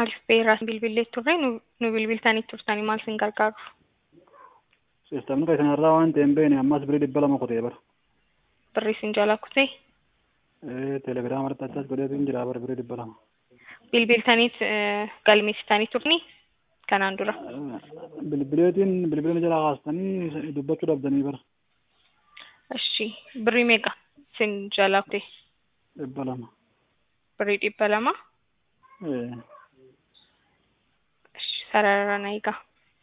Beeraas bilbilee turre nu bilbiltanii turtanii maal sin gargaaru? Sistemni kan isinirraa waan ta'een beene ammas birii 200 kutee bara. Birrii sin jalaa kutee? Telegiraama irratti achas godheetu jira bara birii 200. Bilbiltaniit galmeessitanii turni kanaan dura. Bilbila jalaa kaastanii dubbachuu dhabdanii bara. Eshi birrii meeqa sin jalaa kutee? 200. Birrii 200? Eshi sarara na eegaa.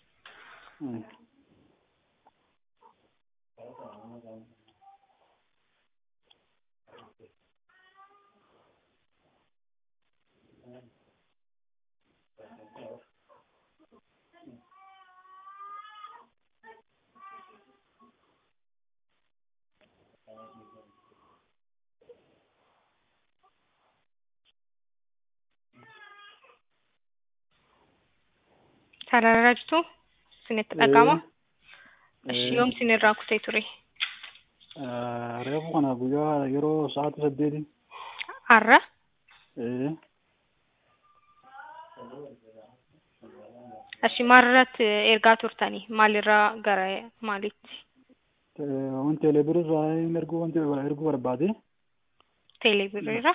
Sarara jirtu sinitti dhaga'ama? Eshi yoom sinirraa kutee ture? Reefu kana guyyaa yeroo sa'aatii 8. Har'a? Eshi maalirratti ergaa turtanii? Maalirraa gara maalitti? Wanti teeleebirrii erguu barbaade. Teeleebirriirra?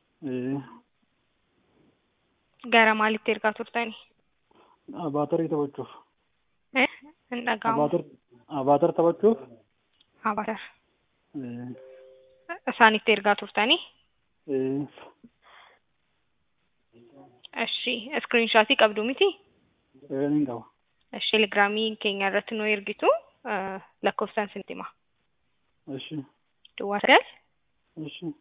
Gara maalitti ergaa turtanii? Abaatarii taphachuuf. Hin dhaga'amu. Abaatar taphachuuf. Abaatar. Isaanitti ergaa turtanii? Eshi iskiriinshaatii qabdu miti? Ni qaba. Eshi telegiraamii keenya irratti nu ergitu lakkoofsaan sinitti hima. Eshi. Duwwaa 9. Eshi.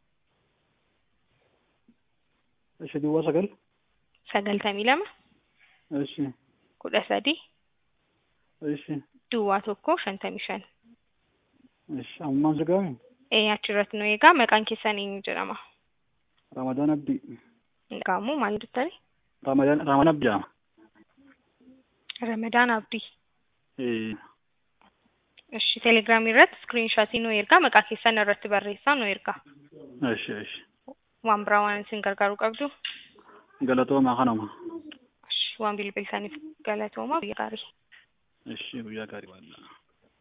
Eshi duwwaa 9. 92. Eshi. 13. Eshi. Duwwaa 1 55. Eshi ammaan sigaamin. Achirratti nu eegaa maqaan keessan eenyu jedhama? Ramadaan Abdii. Hin dhaga'amu maal jettani? Ramadaan Abdii jedhama. Ramadaan Abdii. Eshi telegiraamii irratti iskiriinshaatii nu ergaa maqaa keessan irratti barreessaa nu ergaa. Eshi. Waan biraa waan isin gargaaru qabdu? Galatoomaa kanuma. Waan bilbiltaniif galatooma guyyaa gaarii. Eshi guyyaa gaarii.